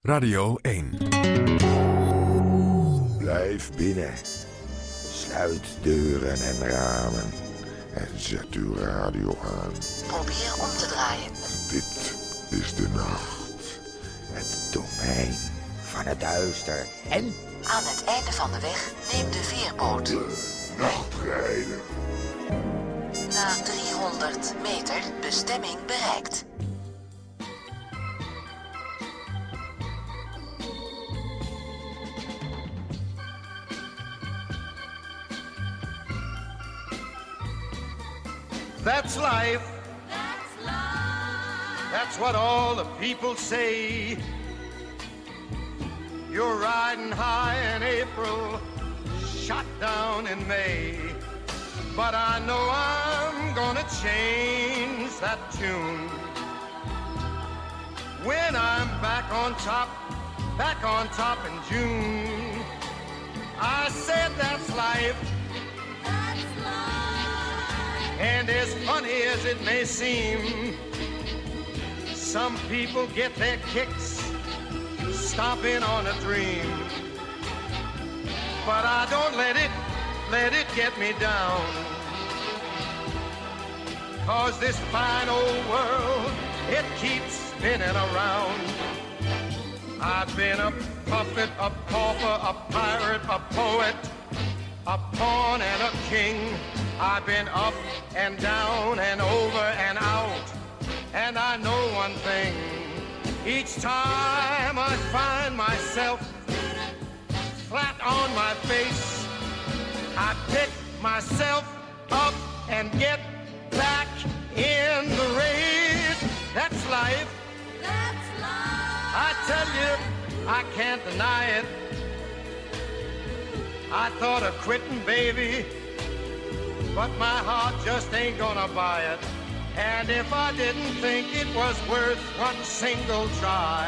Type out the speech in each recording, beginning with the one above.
Radio 1. Blijf binnen. Sluit deuren en ramen. En zet uw radio aan. Probeer om te draaien. Dit is de nacht. Het domein van het duister. En aan het einde van de weg neem de veerboot. De nachtrijder. Na 300 meter bestemming bereikt. That's life. That's life. That's what all the people say. You're riding high in April, shot down in May. But I know I'm gonna change that tune. When I'm back on top in June. I said that's life. And as funny as it may seem, some people get their kicks stomping on a dream. But I don't let it get me down. 'Cause this fine old world, it keeps spinning around. I've been a puppet, a pauper, a pirate, a poet, a pawn and a king. I've been up and down and over and out. And I know one thing. Each time I find myself flat on my face, I pick myself up and get back in the race. That's life. That's life. I tell you, I can't deny it. I thought of quitting, baby, but my heart just ain't gonna buy it. And if I didn't think it was worth one single try,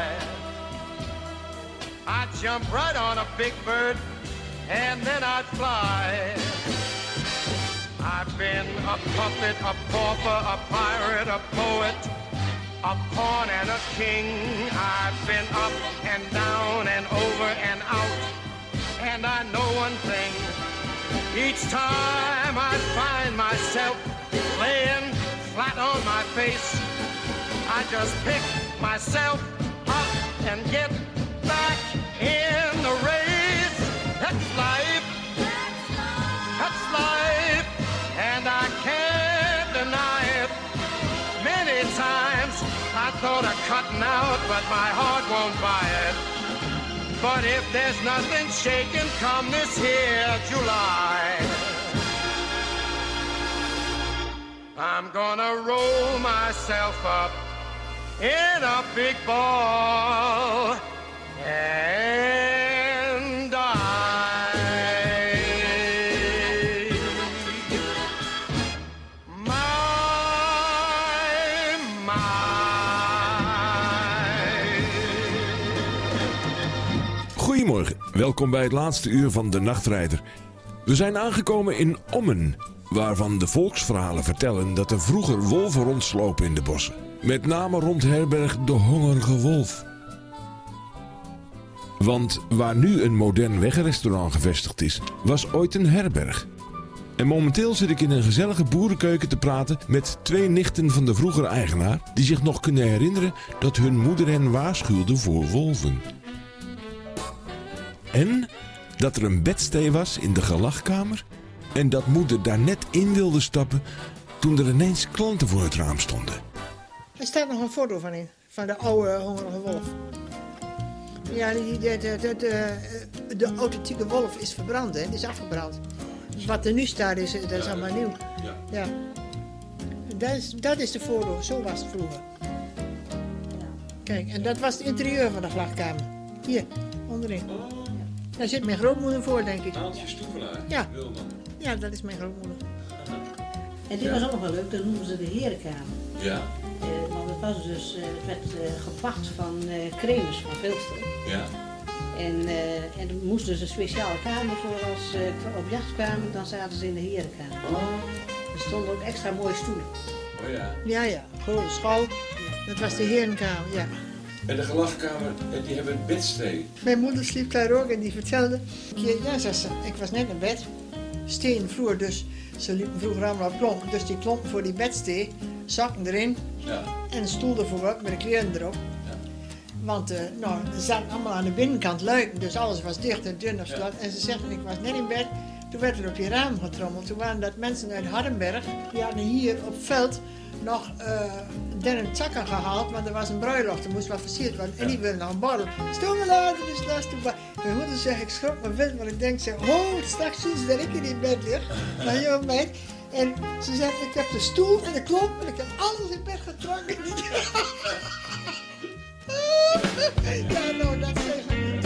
I'd jump right on a big bird and then I'd fly. I've been a puppet, a pauper, a pirate, a poet, a pawn and a king. I've been up and down and over and out. And I know one thing. Each time I find myself laying flat on my face, I just pick myself up and get back in the race. That's life. That's life. And I can't deny it. Many times I thought of cutting out, but my heart won't buy it. But if there's nothing shaking come this here July, I'm gonna roll myself up in a big ball and die. Goedemorgen, welkom bij het laatste uur van De Nachtrijder. We zijn aangekomen in Ommen, waarvan de volksverhalen vertellen dat er vroeger wolven rondslopen in de bossen. Met name rond herberg De Hongerige Wolf. Want waar nu een modern wegrestaurant gevestigd is, was ooit een herberg. En momenteel zit ik in een gezellige boerenkeuken te praten met twee nichten van de vroegere eigenaar, die zich nog kunnen herinneren dat hun moeder hen waarschuwde voor wolven. En dat er een bedstee was in de gelagkamer en dat moeder daar net in wilde stappen toen er ineens klanten voor het raam stonden. Er staat nog een foto van in, van de oude Hongerige Wolf. Ja, de authentieke wolf is verbrand, hè? Het is afgebrand. Dus wat er nu staat, dat is allemaal nieuw. Ja. Dat is de foto, zo was het vroeger. Kijk, en dat was het interieur van de gelagkamer. Hier, onderin. Daar zit mijn grootmoeder voor, denk ik. Aaltje Stoevelaar, ja. Ja, dat is mijn grootmoeder. En dit was ook nog wel leuk, dat noemen ze de herenkamer. Ja. Want het was dus, het werd gepacht van Kremers van Vilster. Ja. En er moest dus een speciale kamer voor als ze op jacht kwamen, dan zaten ze in de herenkamer. Er stonden ook extra mooie stoelen. Oh ja. Ja, grote schouw. Dat was de herenkamer, ja. En de gelagkamer, die hebben een bedstee. Mijn moeder sliep daar ook en die vertelde een keer, ja, zei ze, ik was net in bed, stenen vloer, dus ze liepen vroeger allemaal op klompen, dus die klompen voor die bedstee, zakken erin en een stoel ervoor met de kleren erop. Want er zaten allemaal aan de binnenkant luiken, dus alles was dicht en dun of slot. En ze zeggen, ik was net in bed, toen werd er op die raam getrommeld. Toen waren dat mensen uit Hardenberg, die hadden hier op het veld nog dennen takken gehaald, want er was een bruiloft, er moest wat versierd worden. En die wilden nog een borrel. Stommelaar, dus last toe. Mijn moeder zegt, ik schrok me wild, want ik denk, straks zien ze dat ik in bed lig. Maar joh, meid. En ze zegt, ik heb de stoel en de klomp en ik heb alles in bed getrokken. Ja, nou, dat zeg ik niet.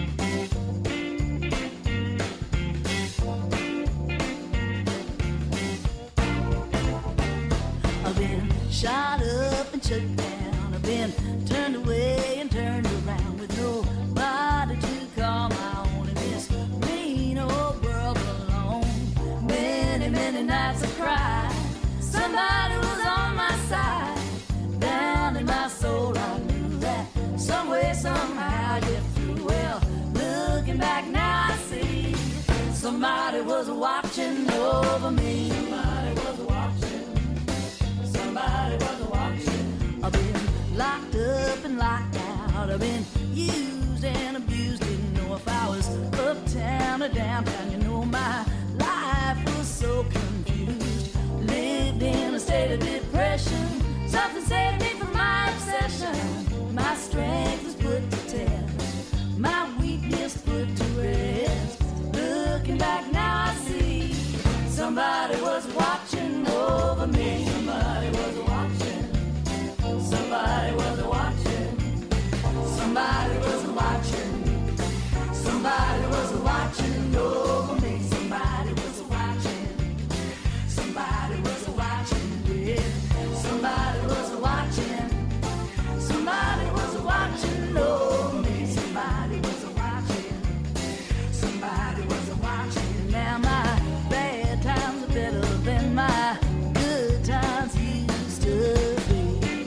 I've been shot up and shut down. I've been turned away and turned around with nobody to call my own in this mean old world alone. Many, many nights I cried. Somebody was on my side. Down in my soul I knew that some way, somehow I get through. Well, looking back now I see somebody was watching over me. Somebody was watching. Somebody was watching. I've been locked up and locked out. I've been used and abused. Didn't know if I was uptown or downtown. You know my life was so confused. Lived in a state of depression. Something saved me from my obsession. My strength was put to test. My weakness put to rest. Looking back now I see somebody was watching over me. Somebody was watching. Somebody was watching. Somebody was watching. Somebody was watching over me. Somebody was watching. Somebody was watching. Yeah. Somebody was watching. Somebody was watching over me. Somebody was watching. Somebody was watching. Now my bad times are better than my good times used to be.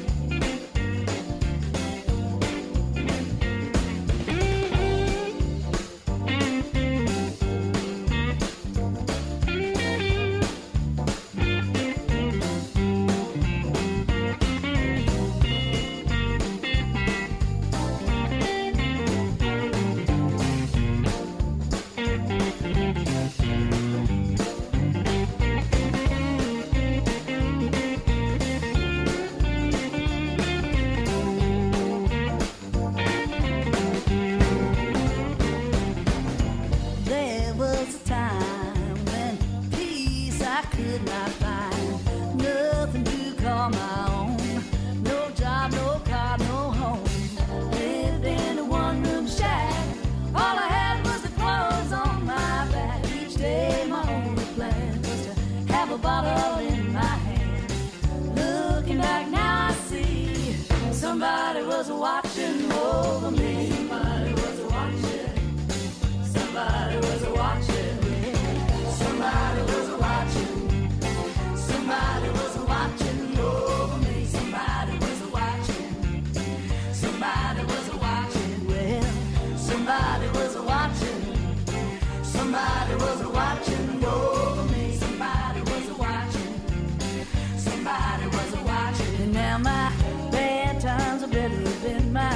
There was a time when peace I could not find. Nothing to call my own. No job, no car, no home. Lived in a one-room shack. All I had was the clothes on my back. Each day my only plan was to have a bottle in my hand. Looking back now I see somebody was watching over me. Somebody was watching. Somebody was watching. Somebody was watching. Somebody was watching over me. Somebody was watching. Somebody was watching. Well, somebody was watching. Somebody was watching over me. Somebody was watching. Somebody was watching. And now my bad times are better than my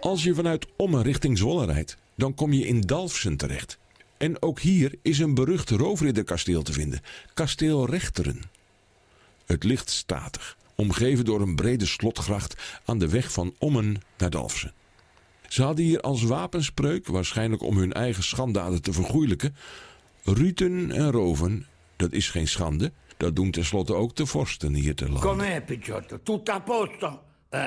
Als je vanuit Ommen richting Zwolle rijdt, dan kom je in Dalfsen terecht. En ook hier is een berucht roofridderkasteel te vinden, kasteel Rechteren. Het ligt statig, omgeven door een brede slotgracht aan de weg van Ommen naar Dalfsen. Ze hadden hier als wapenspreuk, waarschijnlijk om hun eigen schanddaden te vergoeilijken: ruten en roven, dat is geen schande, dat doen tenslotte ook de vorsten hier te landen. Com'è, Picciotto? Tutto a posto?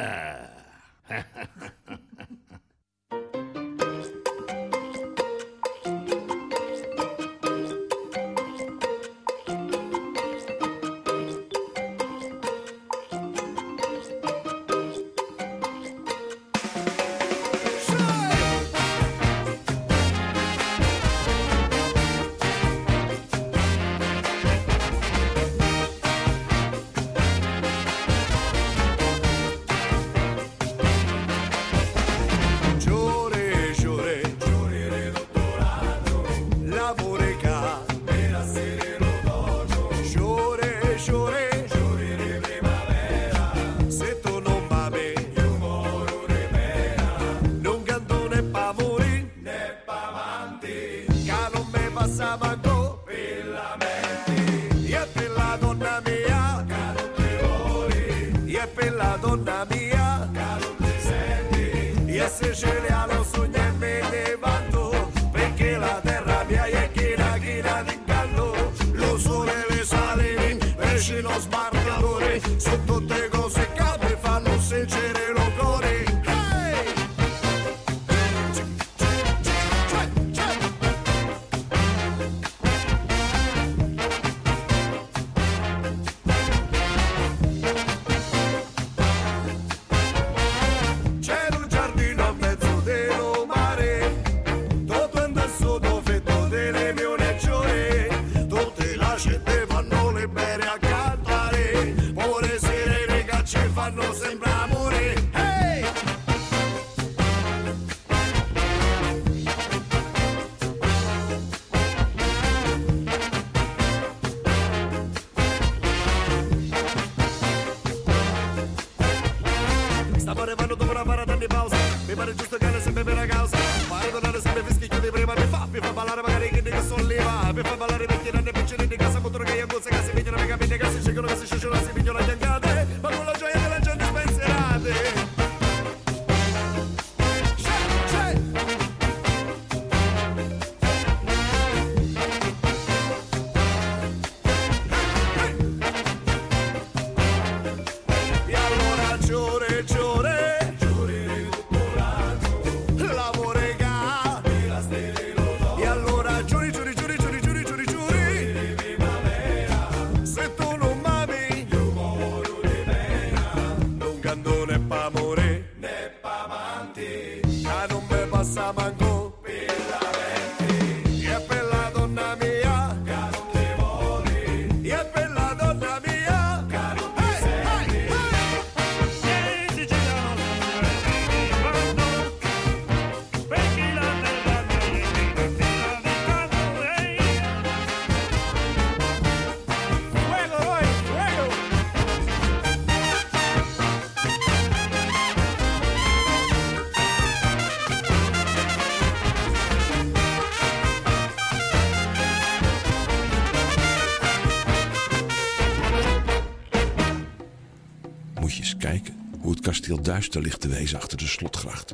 Kasteel duister ligt te wezen achter de slotgracht.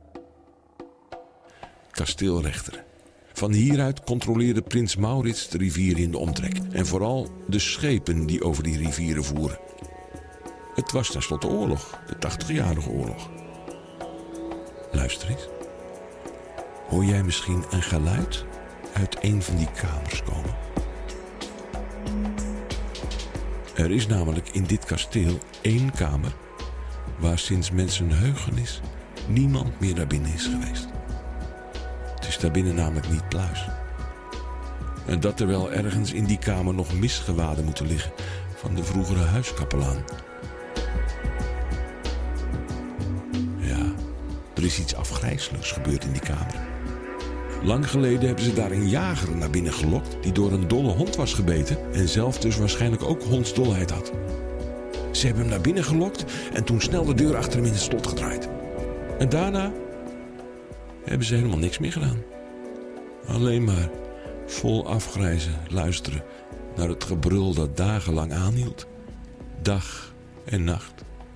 Kasteel Rechteren. Van hieruit controleerde prins Maurits de rivieren in de omtrek. En vooral de schepen die over die rivieren voeren. Het was tenslotte oorlog, de 80-jarige oorlog. Luister eens. Hoor jij misschien een geluid uit een van die kamers komen? Er is namelijk in dit kasteel 1 kamer waar sinds mensenheugenis niemand meer naar binnen is geweest. Het is daarbinnen namelijk niet pluis. En dat terwijl ergens in die kamer nog misgewaden moeten liggen van de vroegere huiskapelaan. Ja, er is iets afgrijselijks gebeurd in die kamer. Lang geleden hebben ze daar een jager naar binnen gelokt die door een dolle hond was gebeten en zelf dus waarschijnlijk ook hondsdolheid had. Ze hebben hem naar binnen gelokt en toen snel de deur achter hem in het slot gedraaid. En daarna hebben ze helemaal niks meer gedaan. Alleen maar vol afgrijzen luisteren naar het gebrul dat dagenlang aanhield. Dag en nacht.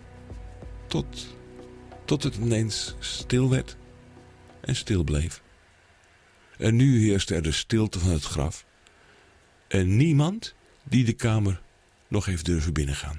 Tot het ineens stil werd en stil bleef. En nu heerste er de stilte van het graf. En niemand die de kamer nog heeft durven binnengaan.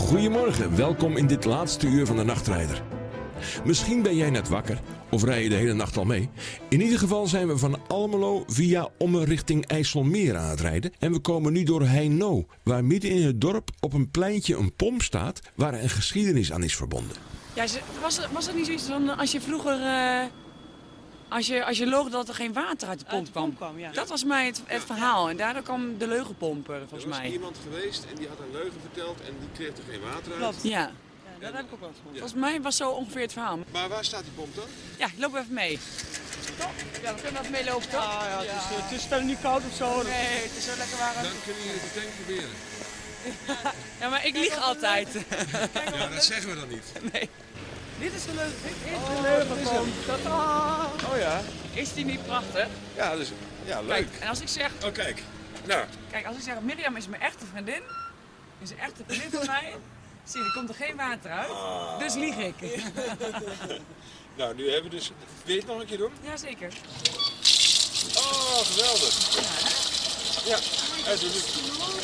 Goedemorgen, welkom in dit laatste uur van de Nachtrijder. Misschien ben jij net wakker of rij je de hele nacht al mee. In ieder geval zijn we van Almelo via Ommen richting IJsselmeer aan het rijden. En we komen nu door Heino, waar midden in het dorp op een pleintje een pomp staat waar een geschiedenis aan is verbonden. Ja, was het niet zoiets van als je vroeger... Als je loog dat er geen water uit de pomp kwam. Ja. Dat was mij het verhaal. En daardoor kwam de leugenpomper, volgens mij. Er was iemand geweest en die had een leugen verteld en die kreeg er geen water uit. Klopt. Ja. Dat heb ik ook wel eens gehoord. Ja. Volgens mij was zo ongeveer het verhaal. Maar waar staat die pomp dan? Ja, loop even mee. Toch? Ja, we kunnen even meelopen, toch? Het is verder niet koud of zo. Nee, het is zo lekker warm. Dan kunnen jullie het meteen proberen. Ja, maar ik lieg altijd. Ja, dat zeggen we dan niet. Nee. Dit is de leugen. Dit is de leugenpomp. Oh ja. Is die niet prachtig? Ja, dus, ja, leuk. Kijk, en als ik zeg... Oh, kijk. Nou. Kijk, als ik zeg Mirjam is mijn echte vriendin, is een echte vriendin van mij, zie je, er komt er geen water uit, dus lieg ik. Nou, nu hebben we dus... Wil je het nog een keer doen? Jazeker. Oh, geweldig. Ja, uit doe het.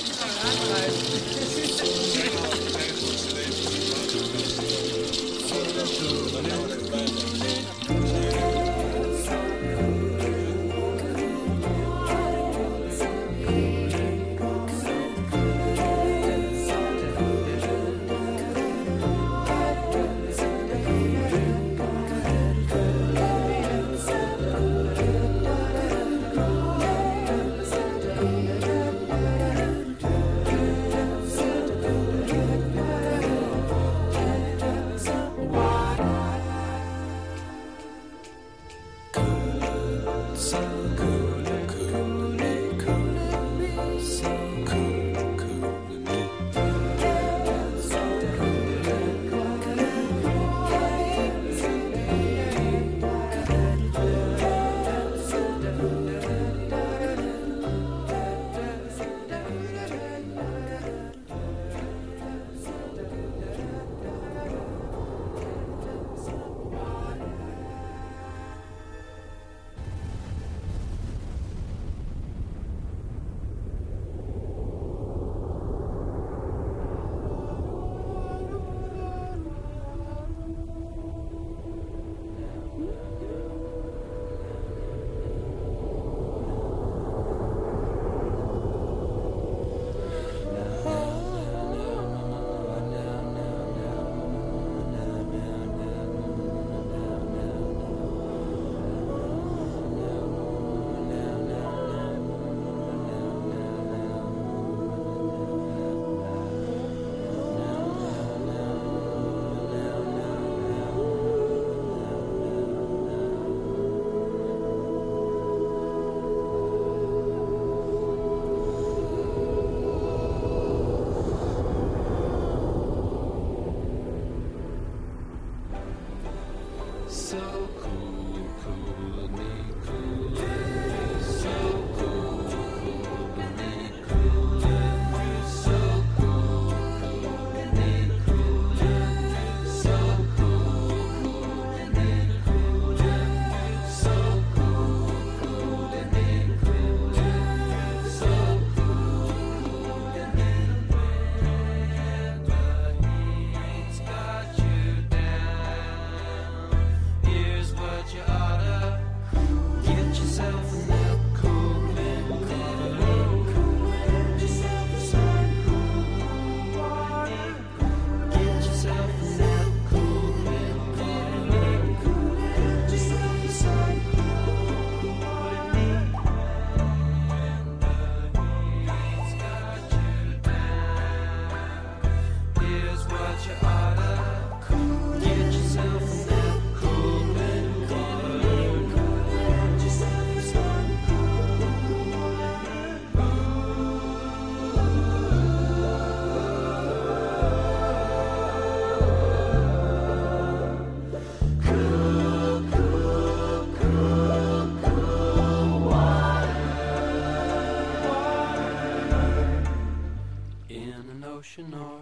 ocean or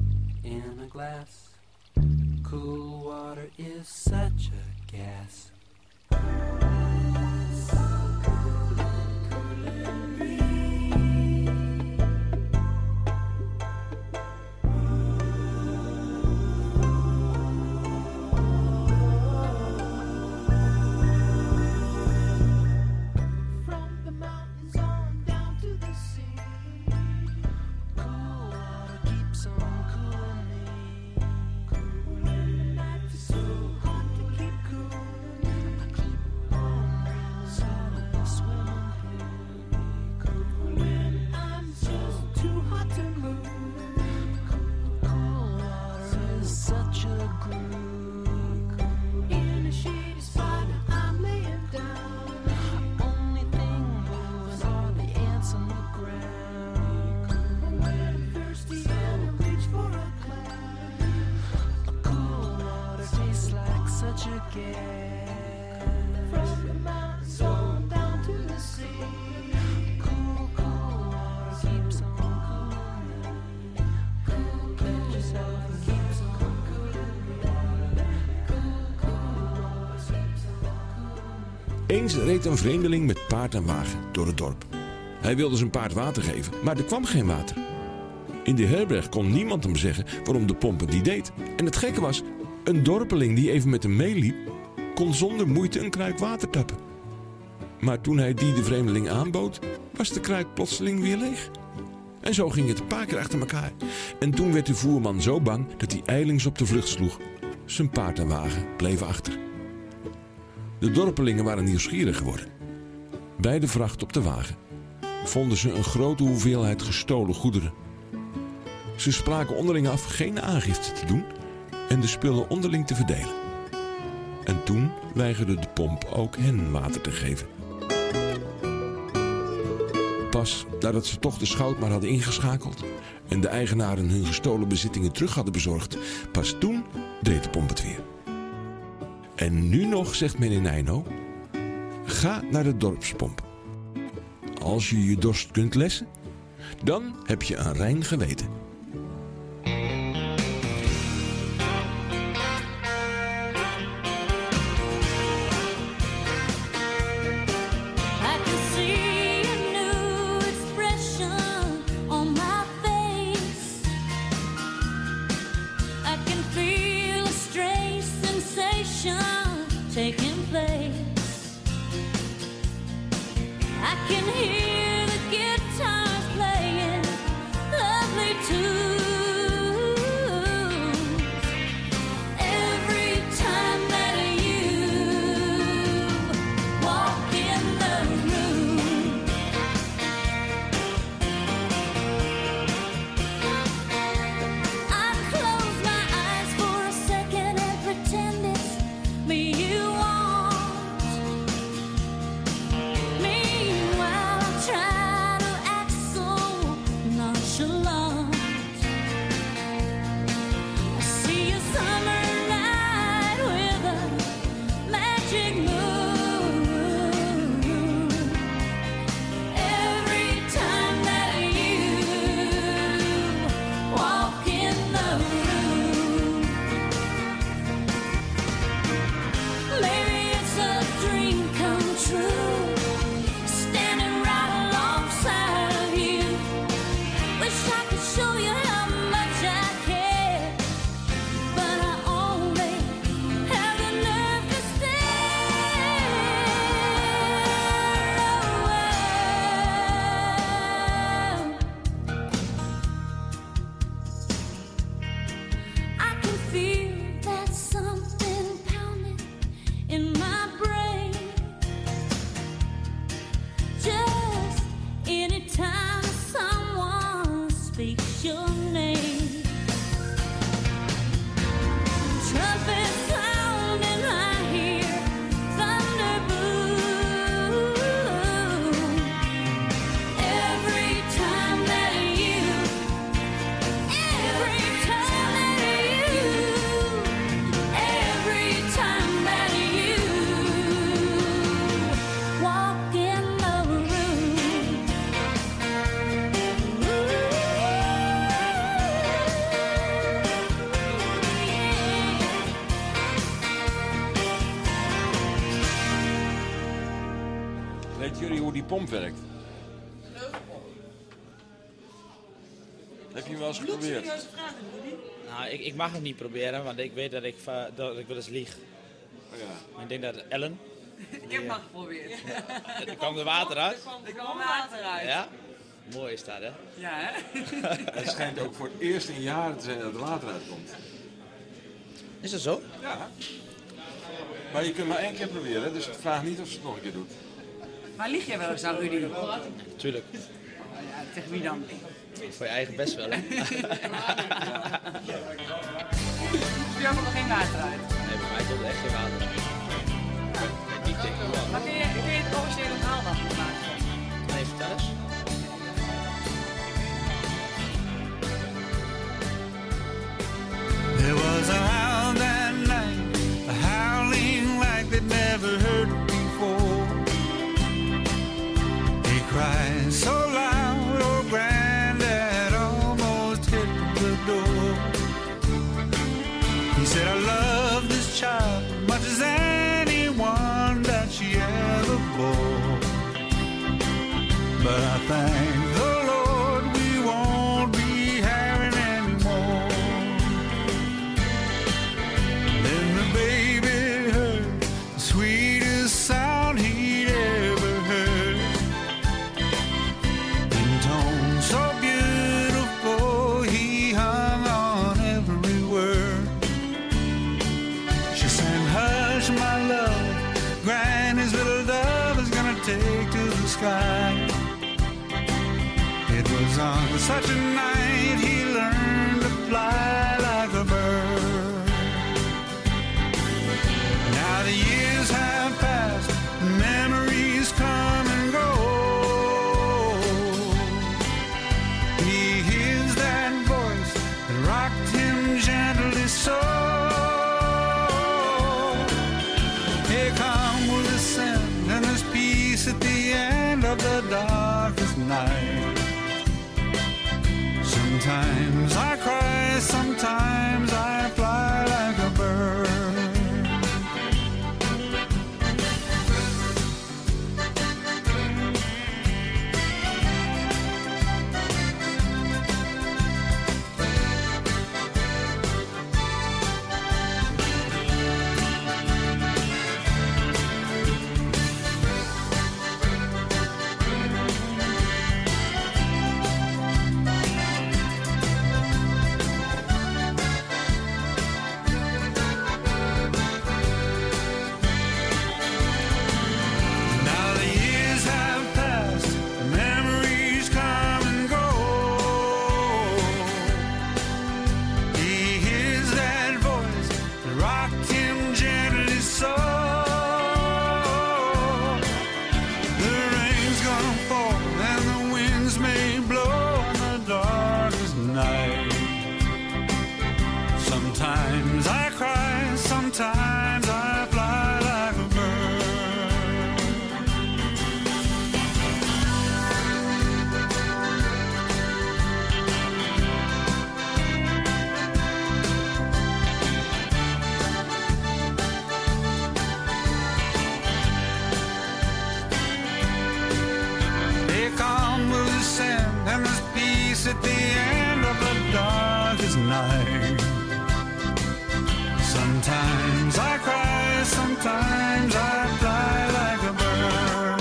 in a glass. Cool water is such a gas. gas. From the mountains on down to the sea. Cool, cool water keeps on cooling. Cool, let yourself and keeps on cooling. Cool, cool water keeps on cooling. Eens reed een vreemdeling met paard en wagen door het dorp. Hij wilde zijn paard water geven, maar er kwam geen water. In de herberg kon niemand hem zeggen waarom de pomp het niet deed. En het gekke was, een dorpeling die even met hem meeliep, kon zonder moeite een kruik water tappen. Maar toen hij die de vreemdeling aanbood, was de kruik plotseling weer leeg. En zo ging het een paar keer achter elkaar. En toen werd de voerman zo bang dat hij ijlings op de vlucht sloeg. Zijn paard en wagen bleven achter. De dorpelingen waren nieuwsgierig geworden. Bij de vracht op de wagen vonden ze een grote hoeveelheid gestolen goederen. Ze spraken onderling af geen aangifte te doen en de spullen onderling te verdelen. En toen weigerde de pomp ook hen water te geven. Pas nadat ze toch de schout maar hadden ingeschakeld en de eigenaren hun gestolen bezittingen terug hadden bezorgd, pas toen deed de pomp het weer. En nu nog, zegt men in Eino, ga naar de dorpspomp. Als je je dorst kunt lessen, dan heb je een rein geweten. Taking place, I can hear the guitars playing lovely tunes. Every time that you walk in the room, I close my eyes for a second and pretend it's me you want. Meanwhile, I try to act so nonchalant. I see a summer night with a magic moon. Every time that you walk in the room, maybe it's a dream come true, standing right alongside of you. Wish I could show you how much I care, but I only have the nerve to stare I can feel that something pounding in my brain. Just anytime someone speaks your name, trumpet sounding, I hear thunder boom. Every time that you walk in the room. Weet jullie hoe die pomp werkt? Heb je hem wel eens geprobeerd? Nou, ik mag het niet proberen, want ik weet dat ik wel eens lieg. Oh ja. Maar ik denk dat Ellen... Ik heb maar geprobeerd. Er kwam er water uit? Er kwam water uit. Ja? Mooi is dat, hè? Ja, hè? Het schijnt ook voor het eerst in jaren te zijn dat er water uitkomt. Is dat zo? Ja. Maar je kunt maar één keer proberen, dus vraag niet of ze het nog een keer doet. Maar lieg jij wel eens aan Rudy? Tuurlijk. Ja, tegen wie dan? Voor je eigen best wel, hè? Je hebt er nog geen water uit. Nee, bij mij komt er echt geen water uit. Ik denk wel. Maar kun je het originele verhaal dan maken? Nee, vertel eens. There was a howl that night, a howling thank the Lord we won't be having any more. Then the baby heard the sweetest sound he'd ever heard, in tones so beautiful he hung on every word. She sang, hush my love, Granny's little dove is gonna take to the sky. It was on such a night he learned to fly like a bird. Now the years have passed, memories come and go. He hears that voice that rocked him gently so. Here come will descend, and there's peace at the end of the darkest night. Sometimes I cry, sometimes I fly like a bird. Sometimes I cry, sometimes I fly like a bird. Here come will descend, and there's peace at the end of the darkest night. Sometimes I cry, sometimes I fly like a bird.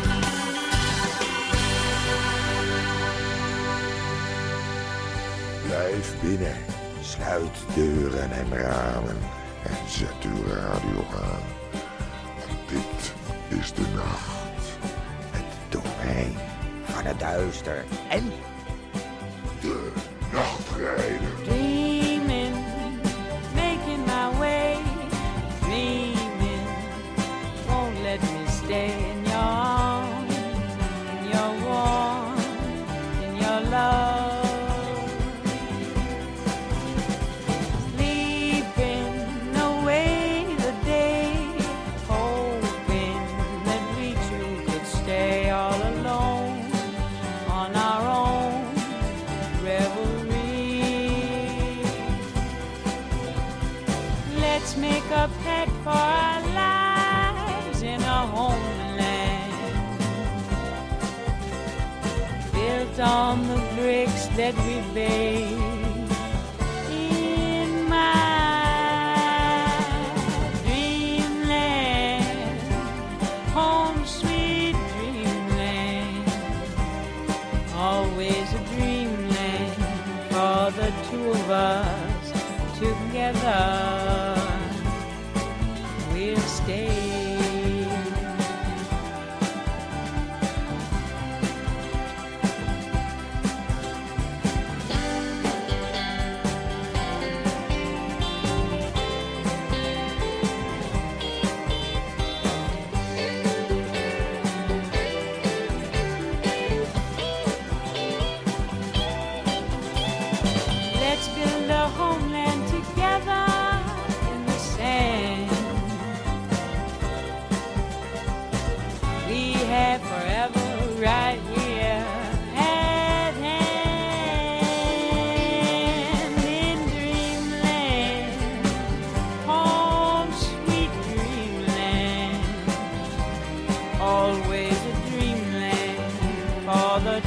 Blijf binnen, sluit deuren en ramen en zet uw radio aan. Want dit is de nacht, het domein van het duister en de nachtrijder. Dreaming, making my way, dreaming, won't let me stay in your arms, in your warmth, in your love. Sleeping away the day, hoping that we two could stay all alone on our own revelry. Let's make a pet for our lives in a homeland built on the bricks that we made. In my dreamland, home sweet dreamland, always a dreamland for the two of us together. We'll stay. Let's build a homeland together in the sand. We have forever right here at hand in dreamland, home sweet dreamland, always a dreamland for the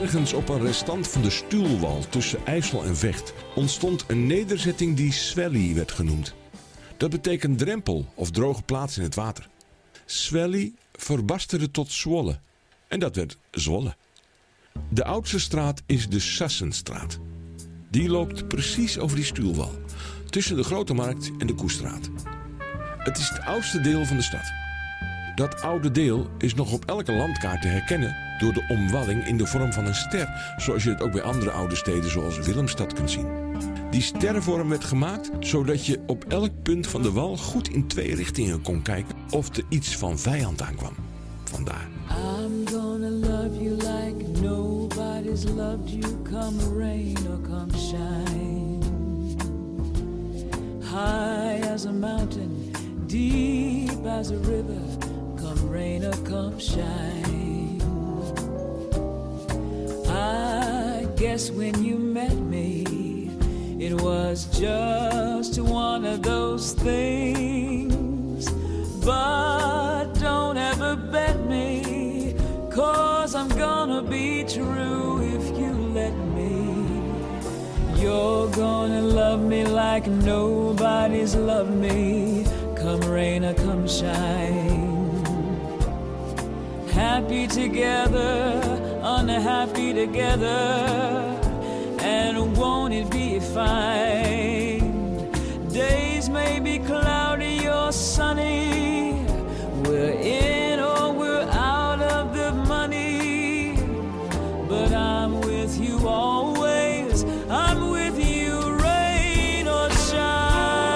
Ergens op een restant van de stuwwal tussen IJssel en Vecht ontstond een nederzetting die Swelly werd genoemd. Dat betekent drempel of droge plaats in het water. Swelly verbasterde tot Zwolle en dat werd Zwolle. De oudste straat is de Sassenstraat. Die loopt precies over die stuwwal, tussen de Grote Markt en de Koestraat. Het is het oudste deel van de stad. Dat oude deel is nog op elke landkaart te herkennen door de omwalling in de vorm van een ster, zoals je het ook bij andere oude steden zoals Willemstad kunt zien. Die stervorm werd gemaakt zodat je op elk punt van de wal goed in 2 richtingen kon kijken of er iets van vijand aankwam. Vandaar. I'm gonna love you like nobody's loved you, come rain or come shine. High as a mountain, deep as a river, come rain or come shine. I guess when you met me, it was just one of those things. But don't ever bet me, 'cause I'm gonna be true if you let me. You're gonna love me like nobody's loved me, come rain or come shine. Happy together, unhappy together, and won't it be fine? Days may be cloudy or sunny, we're in or we're out of the money, but I'm with you always, I'm with you rain or shine.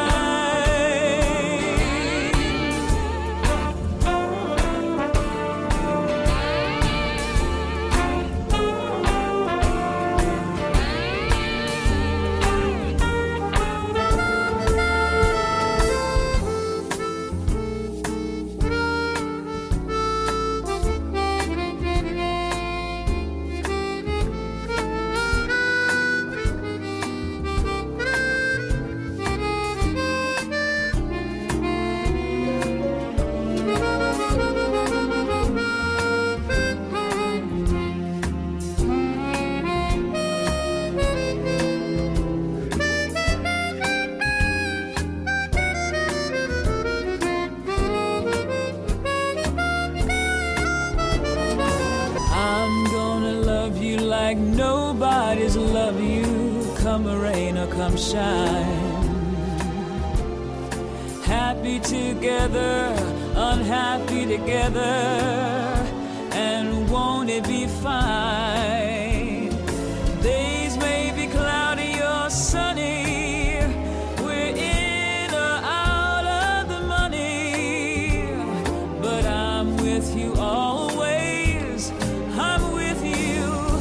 Like nobody's love you, come rain or come shine. Happy together, unhappy together, and won't it be fine? Days may be cloudy or sunny, we're in or out of the money, but I'm with you always, I'm with you.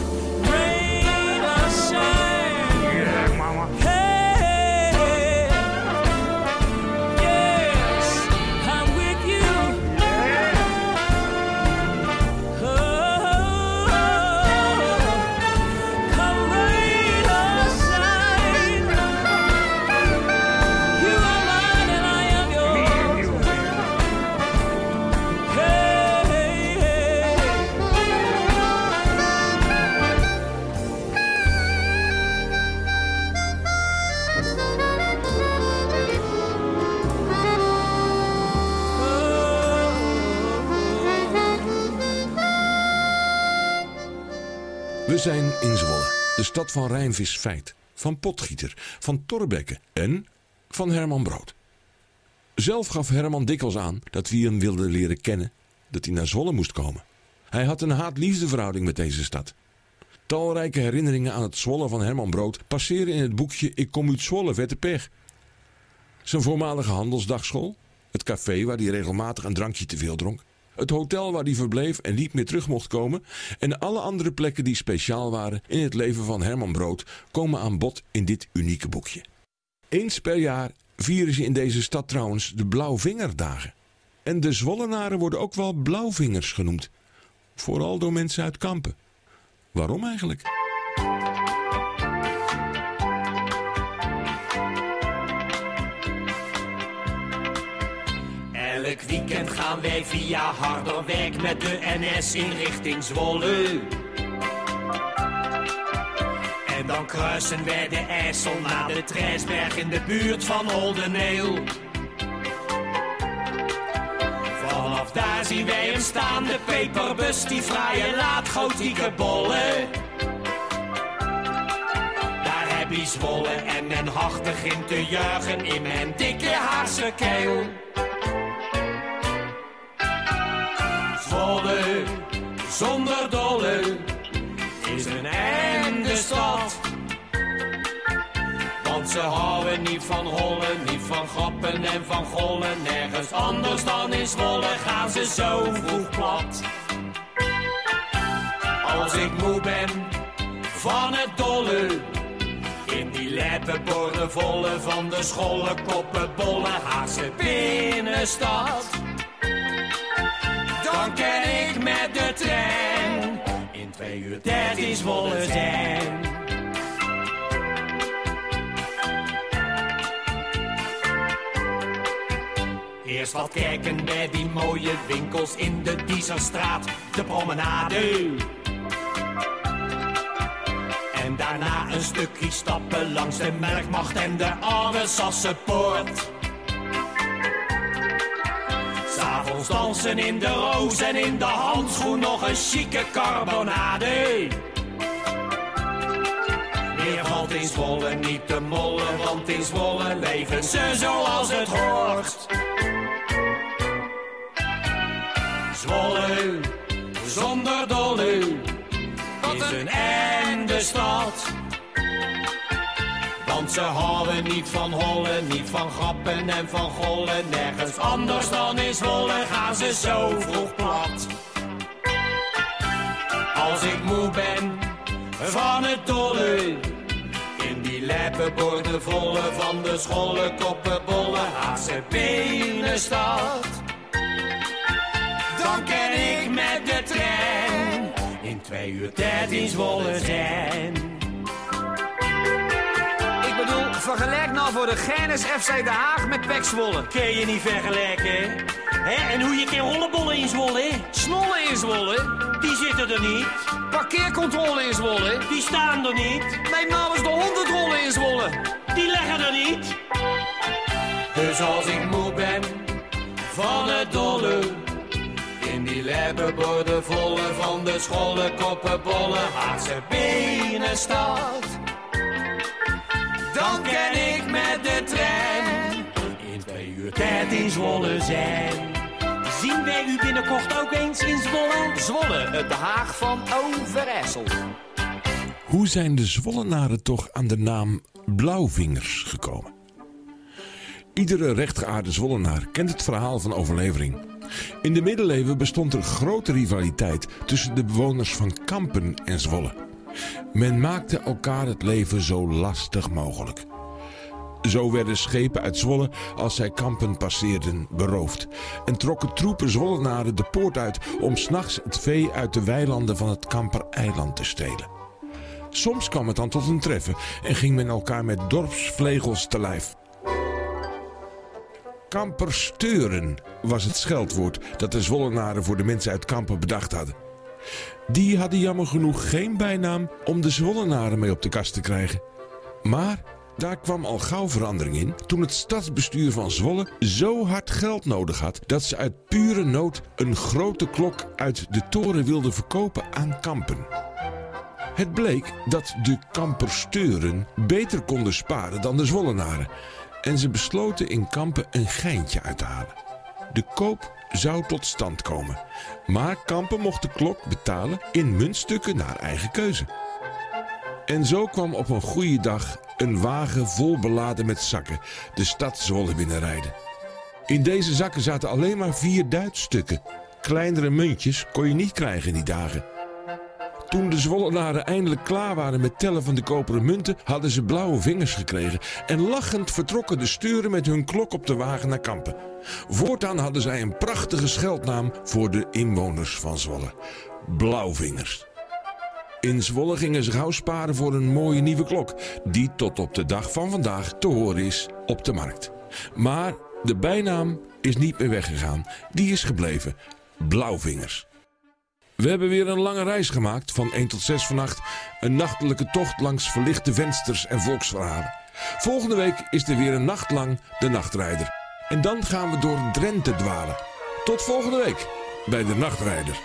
We zijn in Zwolle, de stad van Rijnvis Feit, van Potgieter, van Thorbecke en van Herman Brood. Zelf gaf Herman dikwijls aan dat wie hem wilde leren kennen, dat hij naar Zwolle moest komen. Hij had een haat-liefdeverhouding met deze stad. Talrijke herinneringen aan het Zwolle van Herman Brood passeren in het boekje Ik kom uit Zwolle, vette pech. Zijn voormalige handelsdagschool, het café waar hij regelmatig een drankje te veel dronk, het hotel waar hij verbleef en niet meer terug mocht komen en alle andere plekken die speciaal waren in het leven van Herman Brood komen aan bod in dit unieke boekje. Eens per jaar vieren ze in deze stad trouwens de Blauwvingerdagen. En de Zwollenaren worden ook wel Blauwvingers genoemd. Vooral door mensen uit Kampen. Waarom eigenlijk? Elk weekend gaan wij via Harderwijk met de NS in richting Zwolle. En dan kruisen wij de IJssel naar de Trijsberg in de buurt van Oldeneel. Vanaf daar zien wij hem staan, de peperbus, die fraaie laat-gotieke bollen. Daar heb je Zwolle en men hart begint te juichen in mijn dikke Haagse keel. Zwolle, zonder dolle, is een ende stad. Want ze houden niet van hollen, niet van grappen en van gollen. Nergens anders dan in Zwolle gaan ze zo vroeg plat. Als ik moe ben van het dolle, in die lijpenborden volle van de scholle koppenbolle Haagse binnenstad, dan kan ik met de trein in 2 uur tijd in Zwolle zijn. Eerst wat kijken bij die mooie winkels in de Dieserstraat, de promenade. En daarna een stukje stappen langs de Melkmacht en de oude Sassenpoort. 'S Avonds dansen in de roos en in de handschoen nog een chique carbonade. Meer valt in Zwolle niet te mollen, want in Zwolle leven ze zoals het hoort. Zwolle, zonder dolle, is een ende stad. Want ze houden niet van hollen, niet van grappen en van gollen. Nergens anders dan in Zwolle gaan ze zo vroeg plat. Als ik moe ben van het dolle, in die lijpenborden volle van de scholle koppenbolle Haagse binnenstad, dan kan ik met de trein in 2 uur tijd in Zwolle zijn. Ik bedoel, vergelijk nou voor de Geines FC Den Haag met PEC Zwolle. Kun je niet vergelijken, hè? En hoe je kan rollenbollen in Zwolle? Snollen in Zwolle, die zitten er niet. Parkeercontrole in Zwolle, die staan er niet. Neem nou eens de hondendrollen in Zwolle, die leggen er niet. Dus als ik moe ben van het dolle, in die lijpenborden volle van de scholle koppenbolle Haagse binnenstad, dan kan ik met de trein in 2 uur tijd in Zwolle zijn. Zien wij u binnenkort ook eens in Zwolle? Zwolle, het Den Haag van Overijssel. Hoe zijn de Zwollenaren toch aan de naam Blauwvingers gekomen? Iedere rechtgeaarde Zwollenaar kent het verhaal van overlevering. In de middeleeuwen bestond er grote rivaliteit tussen de bewoners van Kampen en Zwolle. Men maakte elkaar het leven zo lastig mogelijk. Zo werden schepen uit Zwolle, als zij Kampen passeerden, beroofd. En trokken troepen Zwollenaren de poort uit om 's nachts het vee uit de weilanden van het Kampereiland te stelen. Soms kwam het dan tot een treffen en ging men elkaar met dorpsvlegels te lijf. Kampersteuren was het scheldwoord dat de Zwollenaren voor de mensen uit Kampen bedacht hadden. Die hadden jammer genoeg geen bijnaam om de Zwollenaren mee op de kast te krijgen. Maar daar kwam al gauw verandering in toen het stadsbestuur van Zwolle zo hard geld nodig had dat ze uit pure nood een grote klok uit de toren wilden verkopen aan Kampen. Het bleek dat de Kampersteuren beter konden sparen dan de Zwollenaren en ze besloten in Kampen een geintje uit te halen. De koop zou tot stand komen, maar Kampen mocht de klok betalen in muntstukken naar eigen keuze. En zo kwam op een goede dag een wagen vol beladen met zakken de stad Zwolle binnenrijden. In deze zakken zaten alleen maar 4 Duitsstukken. Kleinere muntjes kon je niet krijgen in die dagen. Toen de Zwollenaren eindelijk klaar waren met tellen van de koperen munten, hadden ze blauwe vingers gekregen en lachend vertrokken de steuren met hun klok op de wagen naar Kampen. Voortaan hadden zij een prachtige scheldnaam voor de inwoners van Zwolle: Blauwvingers. In Zwolle gingen ze gauw sparen voor een mooie nieuwe klok, die tot op de dag van vandaag te horen is op de markt. Maar de bijnaam is niet meer weggegaan, die is gebleven: Blauwvingers. We hebben weer een lange reis gemaakt van 1 tot 6 vannacht. Een nachtelijke tocht langs verlichte vensters en volksverhalen. Volgende week is er weer een nacht lang de Nachtrijder. En dan gaan we door Drenthe dwalen. Tot volgende week bij de Nachtrijder.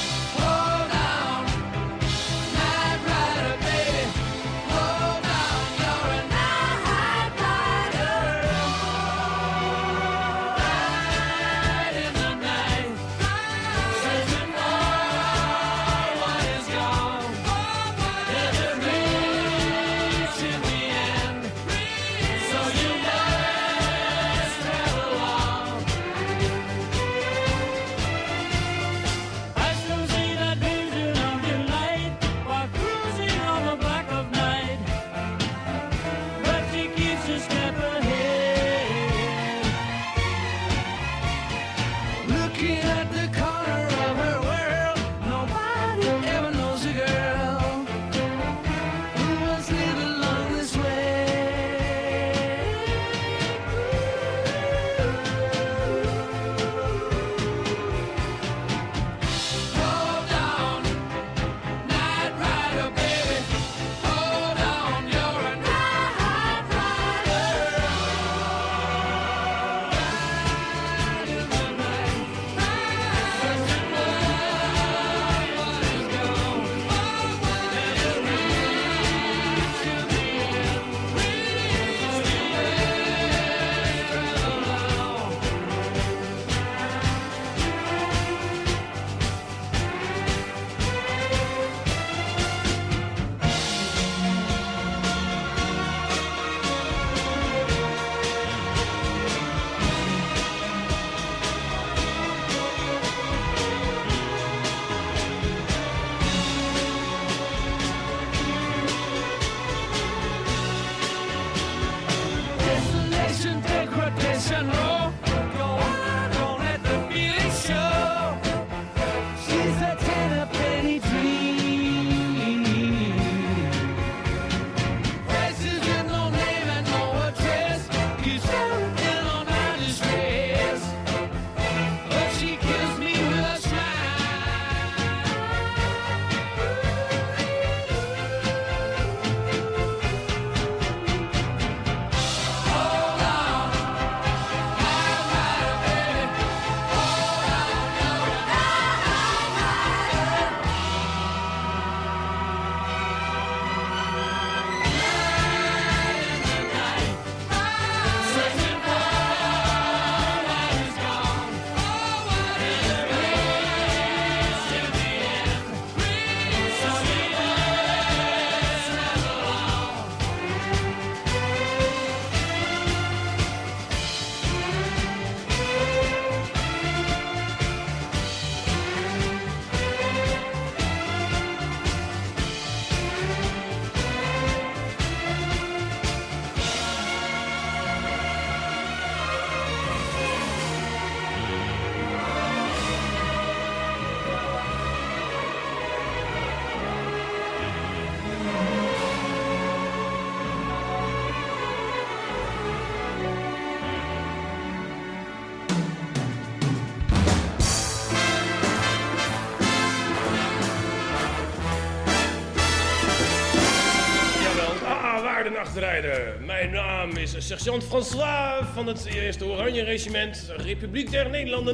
Nachtrijder. Mijn naam is sergeant François van het 1e Oranje Regiment, Republiek der Nederlanden.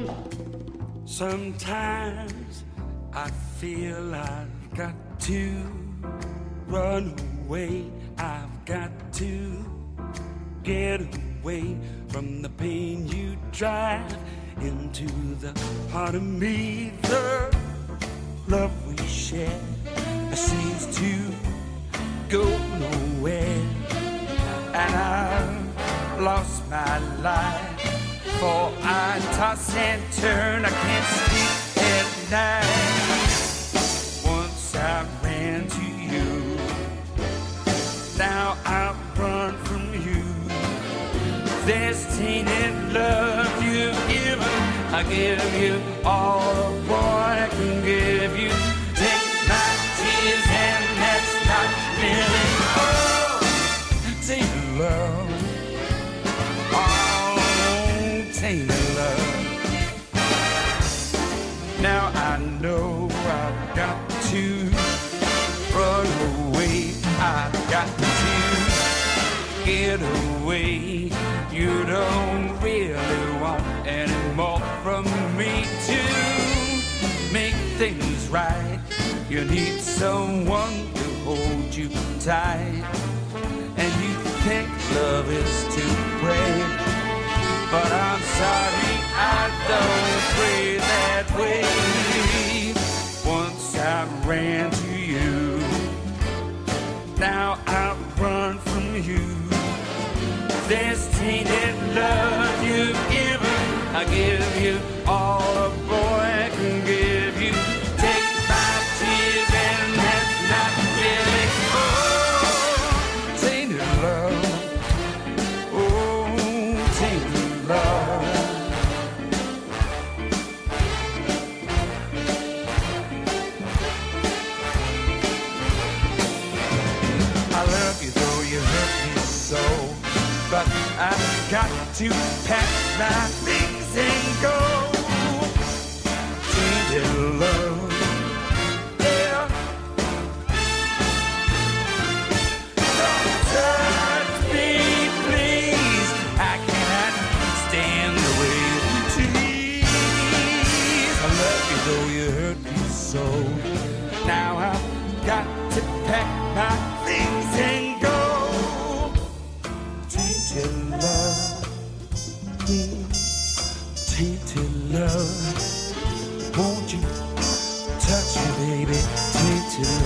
Sometimes I feel I've got to run away. I've got to get away from the pain you drive into the heart of me. The love we share seems to go nowhere, and I've lost my life, for I toss and turn, I can't sleep at night. Once I ran to you, now I run from you. This tainted love you've given, I give you all the boy can give you. Take my tears and that's not really all. Tainted love, oh, tainted love. Now I know I've don't really want any more from me to make things right. You need someone to hold you tight, and you think love is to pray, but I'm sorry, I don't pray that way. Once I ran to you, now I run from you. This tainted love you've given, I give you all a boy can give you. Take my tears and that's not really tainted love. Oh, tainted love. I love you though you hurt me so, but I've got to pack my things and go. Tainted love, yeah. Don't touch me, please. I cannot stand the way you tease. I love you though you hurt me so. Now I've got to pack my things and go. Tainted love, tainted love. Won't you touch me, baby? Tainted